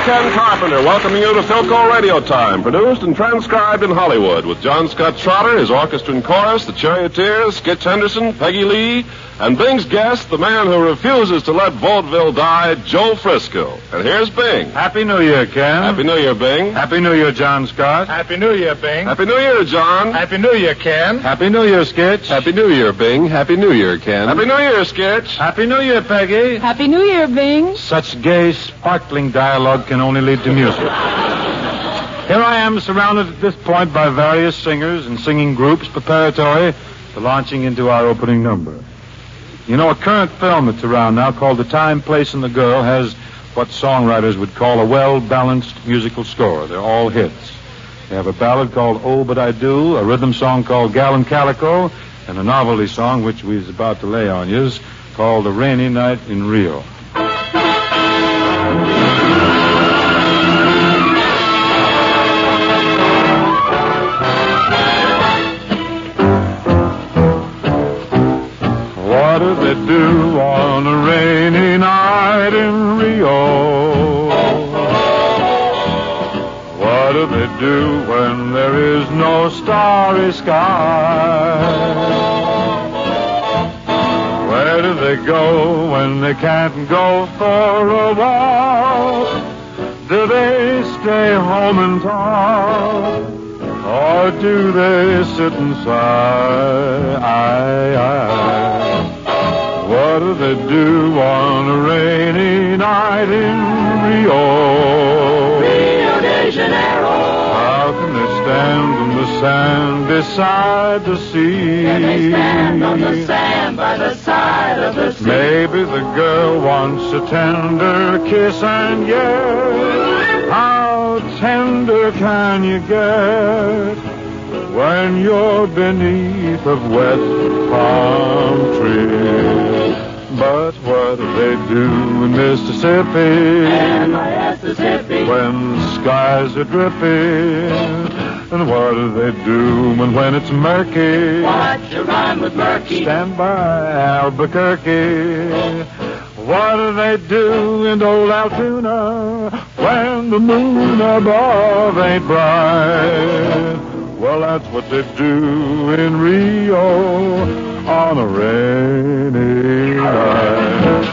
Ken Carpenter welcoming you to Philco Radio Time, produced and transcribed in Hollywood with John Scott Trotter, his orchestra and chorus, the Charioteers, Skitch Henderson, Peggy Lee, and Bing's guest, the man who refuses to let vaudeville die, Joe Frisco. And here's Bing. Happy New Year, Ken. Happy New Year, Bing. Happy New Year, John Scott. Happy New Year, Bing. Happy New Year, John. Happy New Year, Ken. Happy New Year, Skitch. Happy New Year, Bing. Happy New Year, Ken. Happy New Year, Skitch. Happy New Year, Peggy. Happy New Year, Bing. Such gay, sparkling dialogue can only lead to music. Here I am, surrounded at this point by various singers and singing groups preparatory to launching into our opening number. You know, a current film that's around now called The Time, Place, and the Girl has what songwriters would call a well-balanced musical score. They're all hits. They have a ballad called Oh, But I Do, a rhythm song called Gal and Calico, and a novelty song, which we was about to lay on you, called A Rainy Night in Rio. What do they do on a rainy night in Rio? What do they do when there is no starry sky? Where do they go when they can't go for a walk? Do they stay home and talk? Or do they sit and sigh? What do they do on a rainy night in Rio? Rio de Janeiro. How can they stand on the sand beside the sea? Can they stand on the sand by the side of the sea? Maybe the girl wants a tender kiss, and yet how tender can you get when you're beneath a wet palm tree? But what do they do in Mississippi? And Mississippi. When skies are dripping? And what do they do when it's murky? Watch your rhyme with murky. Stand by Albuquerque. What do they do in old Altoona when the moon above ain't bright? Well, that's what they do in Rio on a rainy night.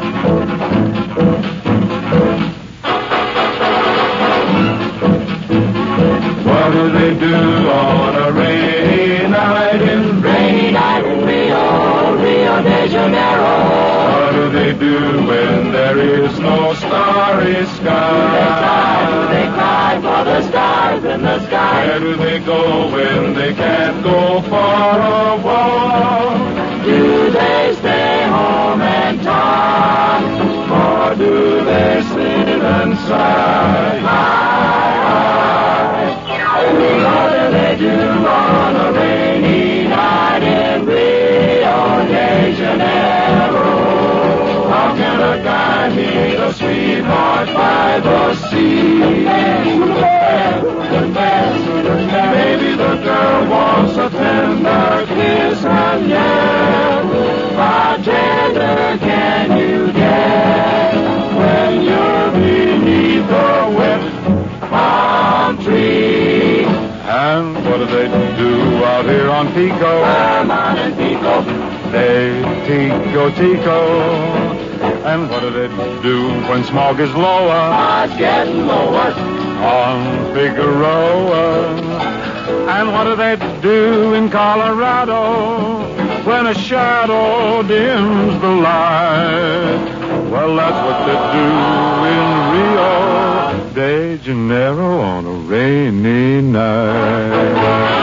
What do they do on a rainy night in Rio, Rio de Janeiro? What do they do when there is no starry sky? Do they cry for the stars in the sky? Where do they go when they can't go for a walk? Do they stay home and talk? Or do they sit and sigh? What do they do on a rainy night in Rio de Janeiro? How can a guy meet a sweetheart by the sea? Maybe the girl wants a tender kiss, and yet how tender can you get when you're beneath a wet palm tree? And what do they do out here on Pico? Vermont and Pico. They Tico. And what do they do when smog is lower? It's getting lower. On Figueroa. And what do they do in Colorado when a shadow dims the light? Well, that's what they do in Rio de Janeiro on a rainy night.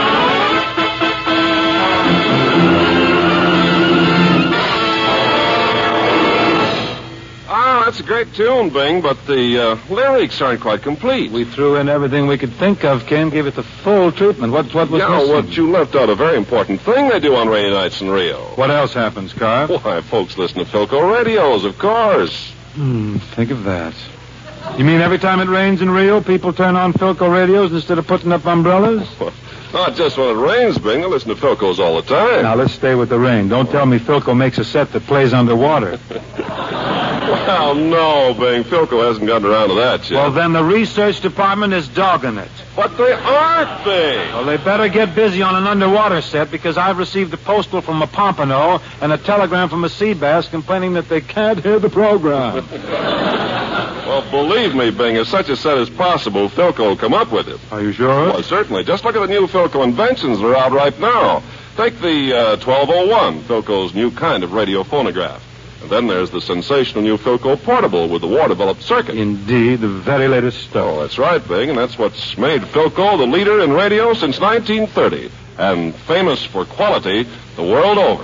That's a great tune, Bing, but the lyrics aren't quite complete. We threw in everything we could think of, Ken, gave it the full treatment. What was missing? What you left out, a very important thing they do on rainy nights in Rio. What else happens, Carl? Why, folks listen to Philco radios, of course. Think of that. You mean every time it rains in Rio, people turn on Philco radios instead of putting up umbrellas? Not just when it rains, Bing. They listen to Philcos all the time. Now, let's stay with the rain. Don't tell me Philco makes a set that plays underwater. Well, no, Bing. Philco hasn't gotten around to that yet. Well, then the research department is dogging it. But they aren't, Bing. Well, they better get busy on an underwater set because I've received a postal from a pompano and a telegram from a sea bass complaining that they can't hear the program. Well, believe me, Bing, if such a set is possible, Philco will come up with it. Are you sure? Well, certainly. Just look at the new Philco inventions that are out right now. Take the 1201, Philco's new kind of radio phonograph. And then there's the sensational new Philco Portable with the war-developed circuit. Indeed, the very latest stuff. Oh, that's right, Bing, and that's what's made Philco the leader in radio since 1930, and famous for quality the world over.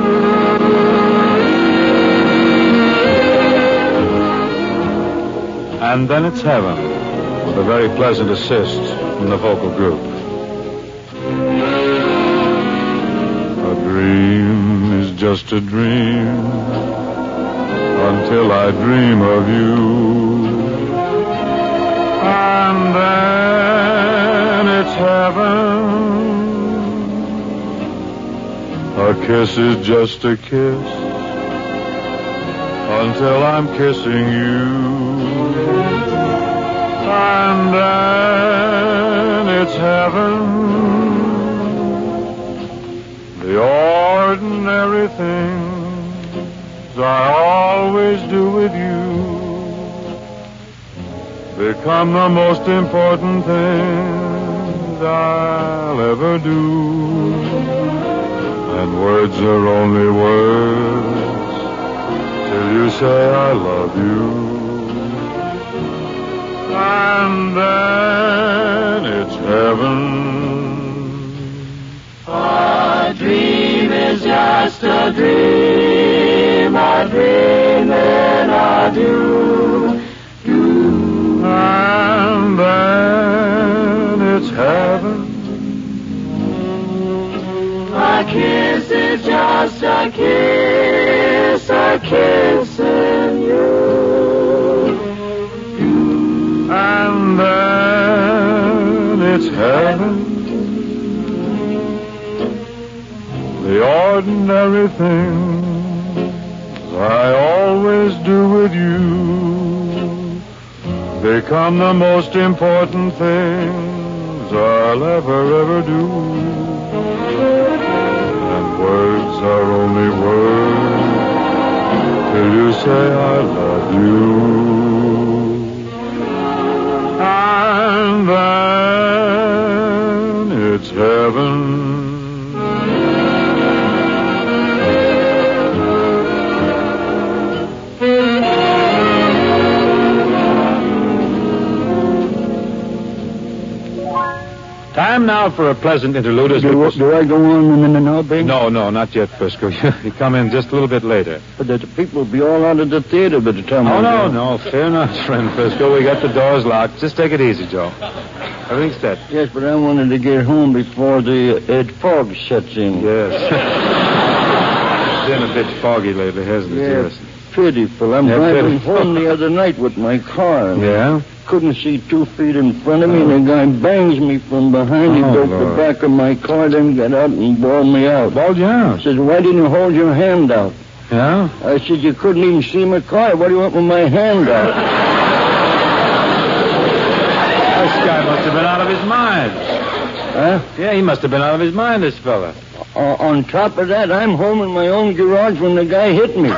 And then it's heaven, with a very pleasant assist from the vocal group. A dream is just a dream until I dream of you. And then it's heaven. A kiss is just a kiss until I'm kissing you. And then it's heaven. The ordinary things I always do with you become the most important things I'll ever do. And words are only words till you say I love you. And then it's heaven. A dream is just a dream. A dream and I do. And then it's heaven. A kiss is just a kiss in you. And then it's heaven. The ordinary things I always do with you become the most important things I'll ever do. And words are only words till you say I love you. And then it's heaven. Time now for a pleasant interlude. Do I go on in the now, Bing? No, not yet, Frisco. You come in just a little bit later. But the people will be all out of the theater by the time Oh, I go. no. Fear not, friend Frisco. We got the doors locked. Just take it easy, Joe. Everything's set. Yes, but I wanted to get home before the fog sets in. Yes. It's been a bit foggy lately, hasn't it? Yes. Pitiful. I'm driving pitiful. home the other night with my car. And Yeah? couldn't see 2 feet in front of me, and the guy bangs me from behind. He broke the back of my car, then got out and bawled me out. Bawled you out? Says, why didn't you hold your hand out? Yeah? I said, you couldn't even see my car. What do you want with my hand out? This guy must have been out of his mind. Huh? Yeah, he must have been out of his mind, this fella. On top of that, I'm home in my own garage when the guy hit me.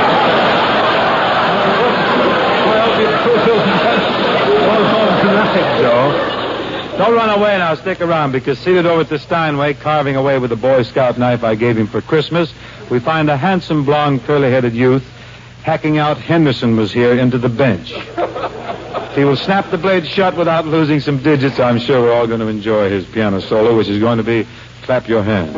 Joe. Don't run away now. Stick around, because seated over at the Steinway, carving away with the Boy Scout knife I gave him for Christmas, we find a handsome, blonde, curly-headed youth hacking out Henderson was here into the bench. If he will snap the blade shut without losing some digits, I'm sure we're all going to enjoy his piano solo, which is going to be Clap Your Hands.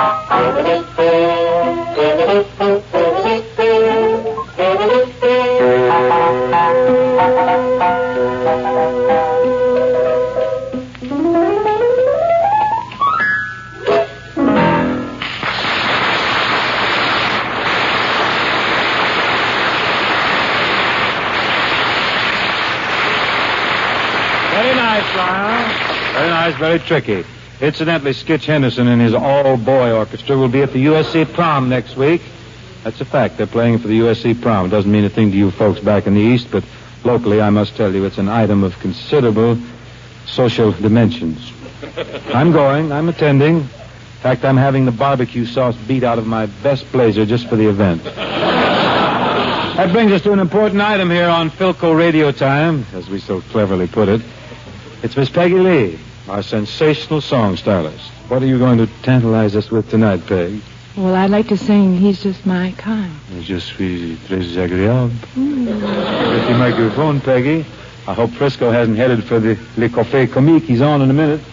Very nice, Lyle. Very nice, very tricky. Incidentally, Skitch Henderson and his all-boy orchestra will be at the USC prom next week. That's a fact. They're playing for the USC prom. Doesn't mean a thing to you folks back in the East, but locally, I must tell you, it's an item of considerable social dimensions. I'm going. I'm attending. In fact, I'm having the barbecue sauce beat out of my best blazer just for the event. That brings us to an important item here on Philco Radio Time, as we so cleverly put it. It's Miss Peggy Lee, our sensational song stylist. What are you going to tantalize us with tonight, Peg? Well, I'd like to sing He's Just My Kind. Je suis très agréable. With your microphone, Peggy. I hope Frisco hasn't headed for the Le Café Comique. He's on in a minute.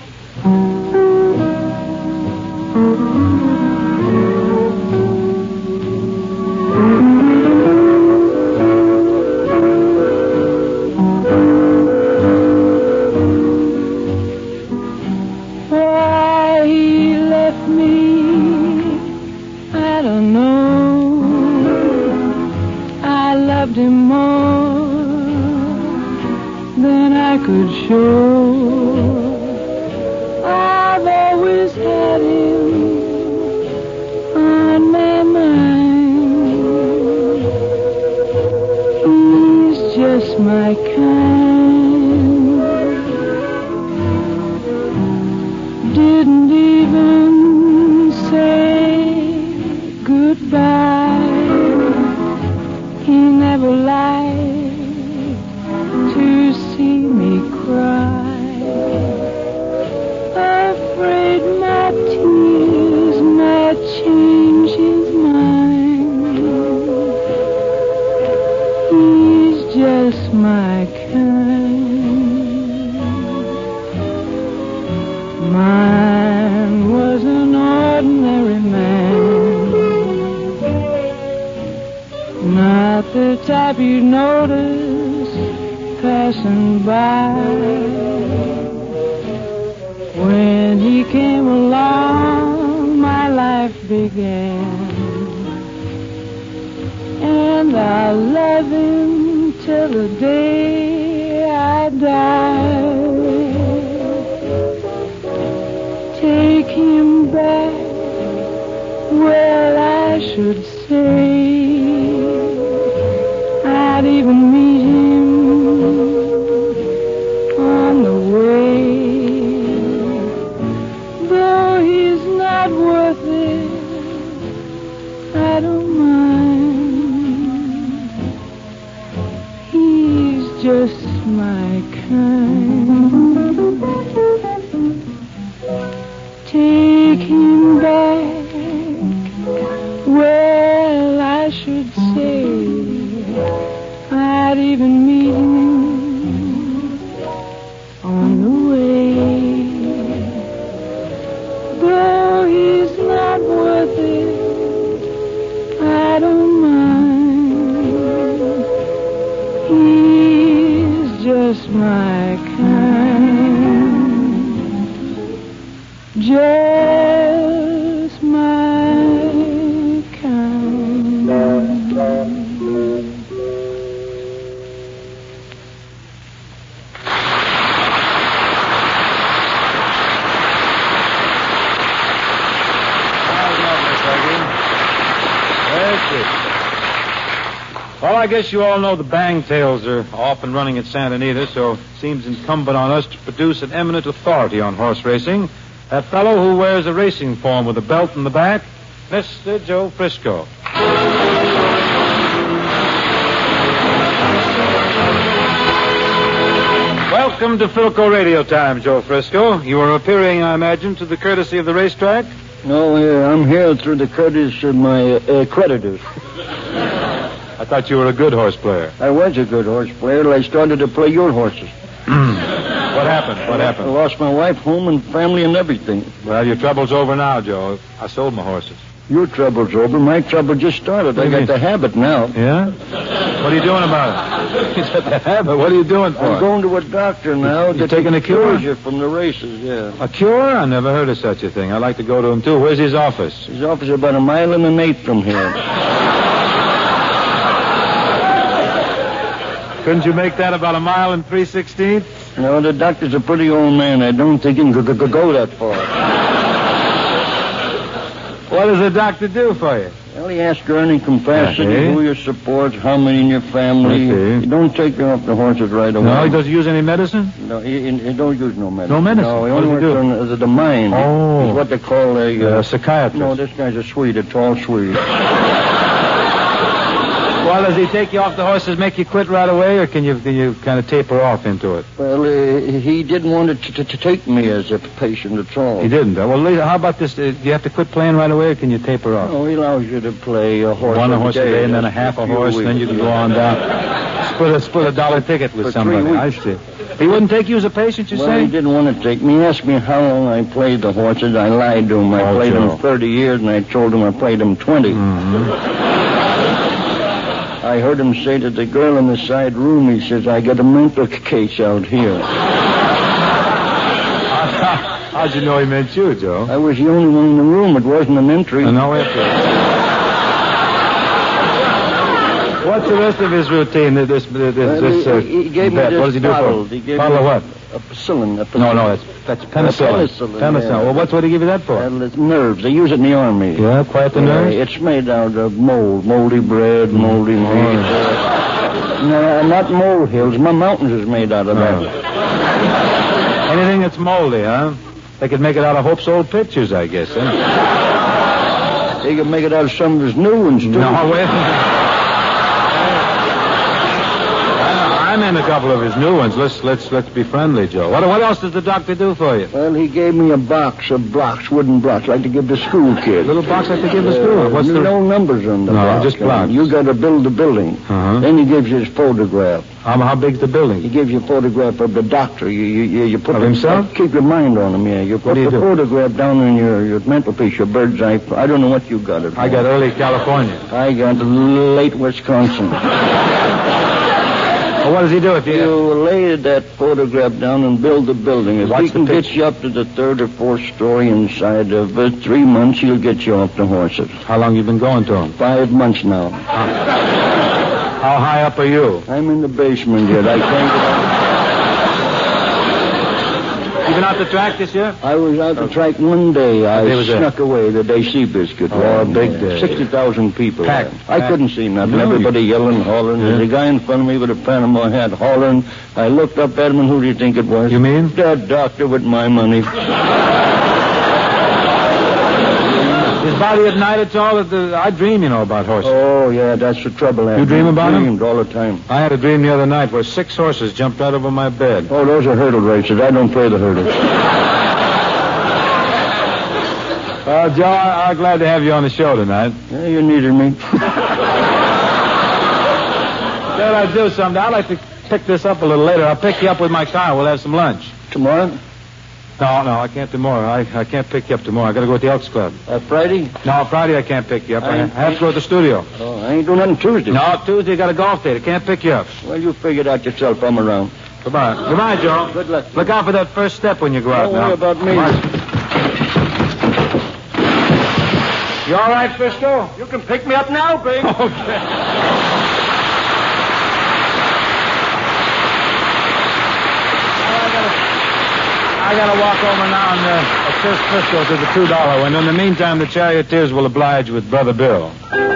Why he left me, I don't know. I loved him more than I could show. I've always had him on my mind. He's just my kind. Didn't even say goodbye. He never lied to see me cry. Afraid my tears might change his mind. He's just my kind. Mine was an ordinary man, not the type you'd notice passing by. When he came along, my life began, and I love him till the day I die. Take him back, well, I should say. I'd even meet him on the way. Though he's not worth it, I don't mind. He's just my kind. Take him back, well, I should say. I'd even meet him on the way. Though he's not worth it, I don't mind. He's just my kind. Just my kind. Well, I guess you all know the Bangtails are off and running at Santa Anita, so it seems incumbent on us to produce an eminent authority on horse racing. That fellow who wears a racing form with a belt in the back, Mr. Joe Frisco. Welcome to Philco Radio Time, Joe Frisco. You are appearing, I imagine, to the courtesy of the racetrack? No, I'm here through the courtesy of my creditors. I thought you were a good horse player. I was a good horse player till I started to play your horses. What happened? What I happened? lost my wife, home, and family, and everything. Well, your trouble's over now, Joe. I sold my horses. Your trouble's over. My trouble just started. What do I you got mean? the habit now. Yeah? What are you doing about it? You got the habit. What are you doing for I'm it? going to a doctor now. You to taking a cure? cures you from the races, yeah. A cure? I never heard of such a thing. I'd like to go to him, too. Where's his office? His office is about 1.8 miles from here. Couldn't you make that about 1 mile and 3/16? No, the doctor's a pretty old man. I don't think he can go that far. What does the doctor do for you? Well, he asks your earning capacity, Okay. who you support, how many in your family. Okay. He don't take you off the horses right away. No, he doesn't use any medicine? No, he don't use no medicine. No medicine? No, he What only does he works do? on the mind. Oh. He's what they call a... Psychiatrist. no, this guy's a Swede, a tall Swede. Well, does he take you off the horses, make you quit right away, or can you kind of taper off into it? Well, he didn't want to take me as a patient at all. He didn't. Well, Lisa, how about this? Do you have to quit playing right away, or can you taper off? No, he allows you to play a horse One every horse a day and then a half a horse, and then you can go on down. Split a dollar ticket with For 3 somebody. I weeks. see. He wouldn't take you as a patient, you Well, say? he didn't want to take me. He asked me how long I played the horses. I lied to him. I Oh, played Joe. them 30 years, and I told him I played them 20. I heard him say to the girl in the side room, he says, I got a mental case out here. How'd you know he meant you, Joe? I was the only one in the room. It wasn't an entry. No, what's the rest of his routine? Well, he gave me vet? this What does he do bottle. for? He gave Bottle me of what? A penicillin. No, that's penicillin. Penicillin, yeah. Well, what did he give you that for? Well, it's nerves. They use it in the army. Yeah, quiet the nerves? It's made out of mold. Moldy bread, moldy meat. No, not molehills. My mountains is made out of that. Anything that's moldy, huh? They could make it out of Hope's old pictures, I guess, eh? They can make it out of some of his new ones, too. No, wait. I'm in a couple of his new ones. Let's be friendly, Joe. What else does the doctor do for you? Well, he gave me a box of blocks, wooden blocks, like to give the school kids. Little box like to give the school. What's the... No numbers on the No, box. just blocks. You got to build the building. Uh-huh. Then he gives you his photograph. How big's the He building? gives you a photograph of the doctor. You put Of himself? Keep your mind on him, yeah. You put do you the do? photograph down on your mantelpiece, your bird's eye. I don't know what you got it for. I got early California. I got late Wisconsin. Well, what does he do if You you... lay that photograph down and build the building. If Watch he the can get picture. you up to the 3rd or 4th story inside of 3 months, he'll get you off the horses. How long you been going to him? 5 months now. How high up are you? I'm in the basement yet. I can't get out. You been out to track this year? I was out to track one day. day I was that? snuck away the day Seabiscuit. Oh, big day. 60,000 people. Packed. there. I couldn't see nothing. No, Everybody yelling, hollering. There's a guy in front of me with a Panama hat hollering. I looked up at him, and who do you think it was? You mean? That doctor with my money. His body at night, it's all... I dream, about horses. Oh, yeah, that's the trouble. You dream about him? Dreamed all the time. I had a dream the other night where 6 horses jumped right over my bed. Oh, those are hurdle races. I don't play the hurdles. Well, Joe, I'm glad to have you on the show tonight. Yeah, you needed me. Said I'd do something. I'd like to pick this up a little later. I'll pick you up with my car. We'll have some lunch. Tomorrow? No, I can't tomorrow. I can't pick you up tomorrow. I got to go to the Elks Club. Friday? No, Friday I can't pick you up. I have to go to the studio. Oh, I ain't doing nothing Tuesday. No, Tuesday I got a golf date. I can't pick you up. Well, you figure it out yourself. I'm around. Goodbye. Goodbye, Joe. Good luck. Look out for that first step when you go out Don't now. worry about me. Come on. You all right, Frisco? You can pick me up now, Big. Okay. I gotta walk over now and assist Frisco to the $2 window. In the meantime, the charioteers will oblige with Brother Bill.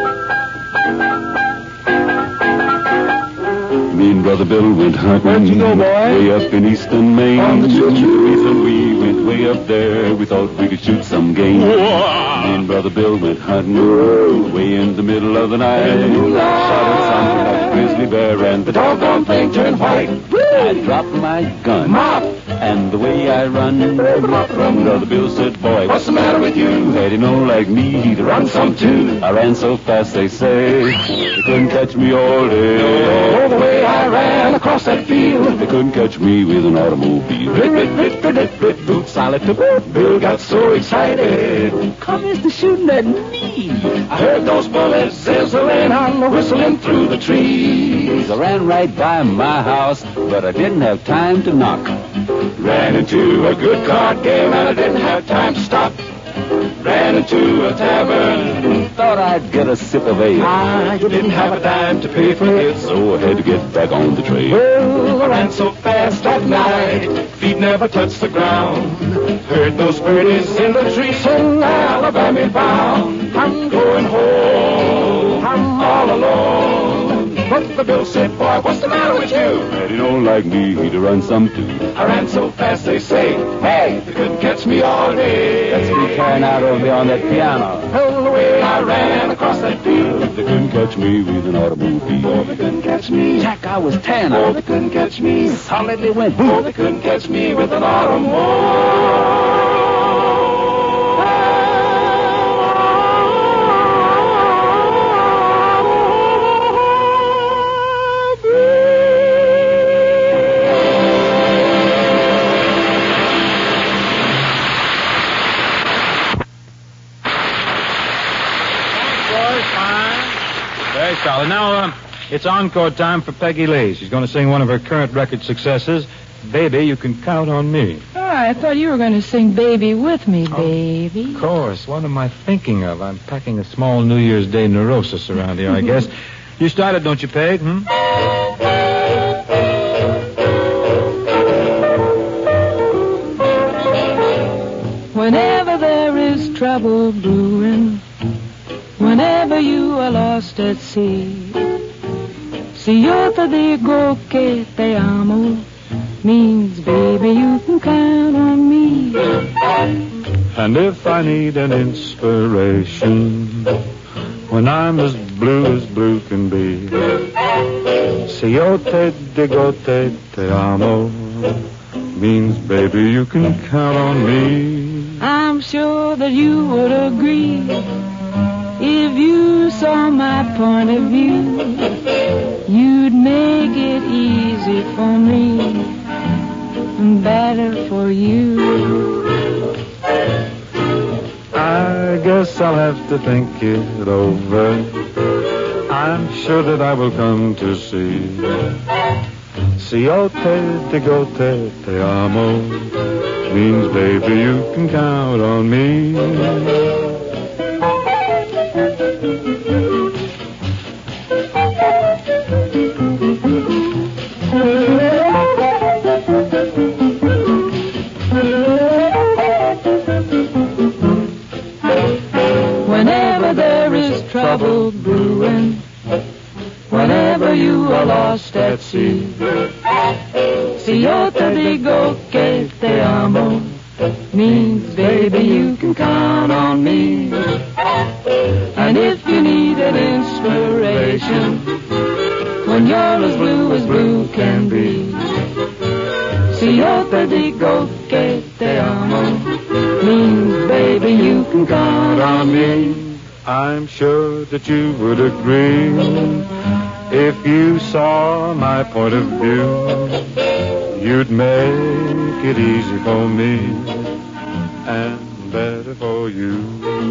Me and Brother Bill went hunting. Where'd you go, boy? Way up in eastern Maine. On the choo-choo. The reason we went way up there, we thought we could shoot some game. Me and Brother Bill went hunting. Way in the middle of the night. Shot at something like a grizzly bear, and the doggone thing turned white. I dropped my gun. and the way I run. Brother Bill said, boy, what's the matter with you? Had he known like me, he'd run some too. I ran so fast, they say, they couldn't catch me all day. Oh, the way I ran across that field, they couldn't catch me with an automobile. Rit, boots, I let the Bill got so excited. Come is the shooting at me. I heard those bullets sizzling and whistling through the trees. I ran right by my house, but I didn't have time to knock. Ran into a good card game and I didn't have time to stop. Ran into a tavern, thought I'd get a sip of ale. I didn't have a dime to pay for it, so I had to get back on the trail. Well, I ran so fast that night, feet never touched the ground. Heard those birdies in the trees sing Alabama bound. I'm going home, I'm all alone. But the Bill said, boy, what's the matter with you? Had he known like me, he'd run some too. I ran so fast, they say, hey, they couldn't catch me all day. That's me carrying out over there on that piano. Well, the way I ran across that field, they couldn't catch me with an automobile. Oh, they couldn't catch me. Jack, I was 10. Oh, they couldn't catch me. Solidly went boom. Oh, they couldn't catch me with an automobile. Solid. Now, it's encore time for Peggy Lee. She's going to sing one of her current record successes, Baby, You Can Count on Me. Oh, I thought you were going to sing Baby with me, baby. Of course. What am I thinking of? I'm packing a small New Year's Day neurosis around here, I guess. You started, don't you, Peg? Whenever there is trouble brewing, whenever you are lost at sea, si yo te digo que te amo, means, baby, you can count on me. And if I need an inspiration when I'm as blue can be, si yo te digo te amo, means, baby, you can count on me. I'm sure that you would agree if you saw my point of view. You'd make it easy for me and better for you. I guess I'll have to think it over. I'm sure that I will come to see. Si yo te digo te amo, means, baby, you can count on me. Whenever there is trouble brewing, whenever you are lost at sea, si yo te digo que te amo, means, baby, you can count on me. And if you need an inspiration when you're as blue can be, si yo te digo que te amo, means, baby, you can count on me. I'm sure that you would agree if you saw my point of view. You'd make it easy for me and better for you.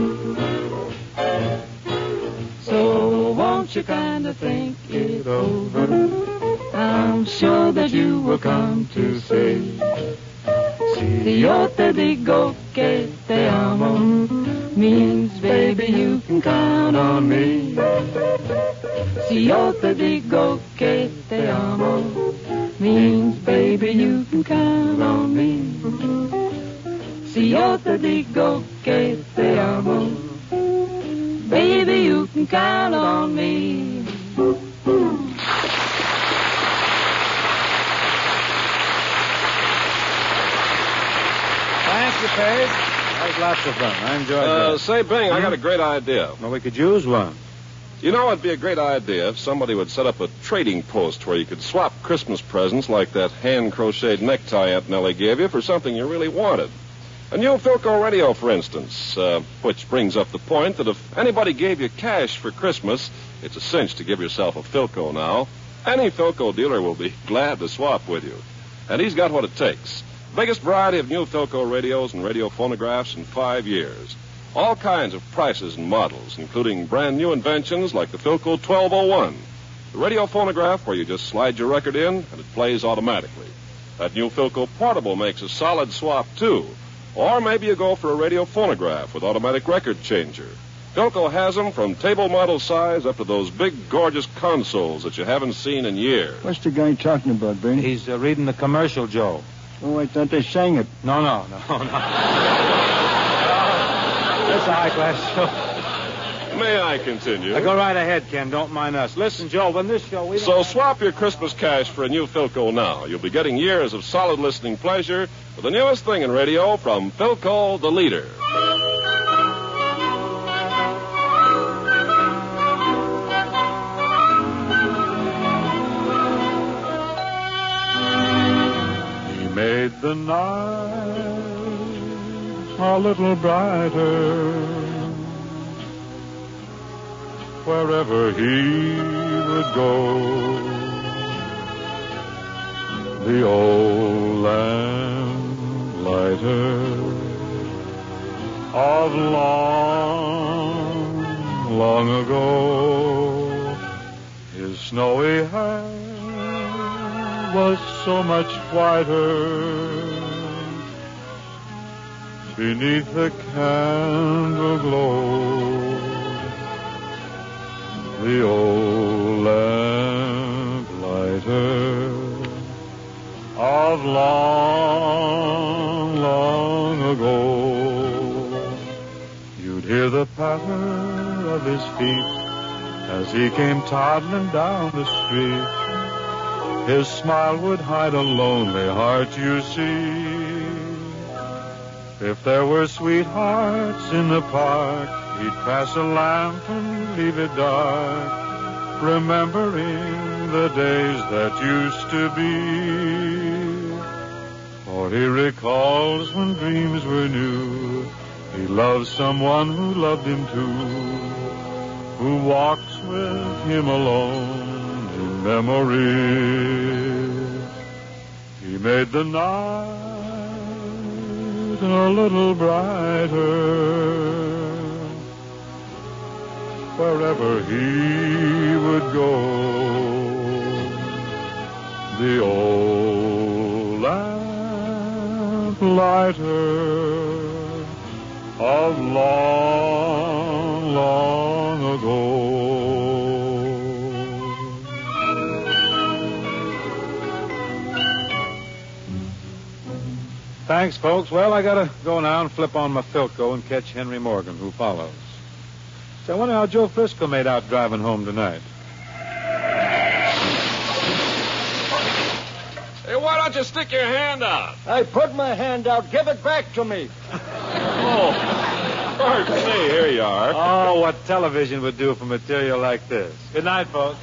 So won't you kind of think it over? I'm sure that you will come to see. Si yo te digo que te amo, means, baby, you can count on me. Si yo te digo que te amo, means, baby, you can count on me. Si yo te digo que te amo, baby, you can count on me. Thank you, Page. That was lots of fun. I enjoyed that. Say, Bing, I got a great idea. Well, we could use one. You know, it'd be a great idea if somebody would set up a trading post where you could swap Christmas presents like that hand-crocheted necktie Aunt Nellie gave you for something you really wanted. A new Philco radio, for instance, which brings up the point that if anybody gave you cash for Christmas, it's a cinch to give yourself a Philco now. Any Philco dealer will be glad to swap with you. And he's got what it takes. Biggest variety of new Philco radios and radio phonographs in 5 years. All kinds of prices and models, including brand new inventions like the Philco 1201. The radio phonograph where you just slide your record in and it plays automatically. That new Philco portable makes a solid swap, too. Or maybe you go for a radio phonograph with automatic record changer. Philco has them from table model size up to those big, gorgeous consoles that you haven't seen in years. What's the guy talking about, Bernie? He's reading the commercial, Joe. Oh, I thought they sang it. No. That's a high-class show. May I continue? Go right ahead, Ken. Don't mind us. Listen, Joe, when this show... So swap your Christmas cash for a new Philco now. You'll be getting years of solid listening pleasure with the newest thing in radio from Philco, the leader. He made the night a little brighter wherever he would go. The old lamp lighter of long ago. His snowy hair was so much whiter beneath the candle glow. The old lamp lighter of long ago. You'd hear the patter of his feet as he came toddling down the street. His smile would hide a lonely heart, you see. If there were sweethearts in the park, he'd pass a lamp and leave it dark, remembering the days that used to be. For he recalls when dreams were new, he loved someone who loved him too, who walks with him alone in memory. He made the night a little brighter wherever he would go. The old lamp lighter of long ago. Thanks, folks. Well, I gotta go now and flip on my Philco and catch Henry Morgan, who follows. So I wonder how Joe Frisco made out driving home tonight. Hey, why don't you stick your hand out? I put my hand out. Give it back to me. Oh, pardon me. Here you are. Oh, what television would do for material like this. Good night, folks.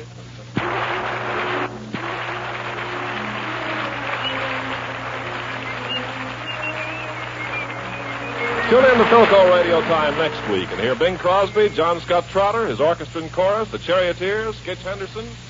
Tune in to Philco Radio Time next week and hear Bing Crosby, John Scott Trotter, his orchestra and chorus, the Charioteers, Skitch Henderson,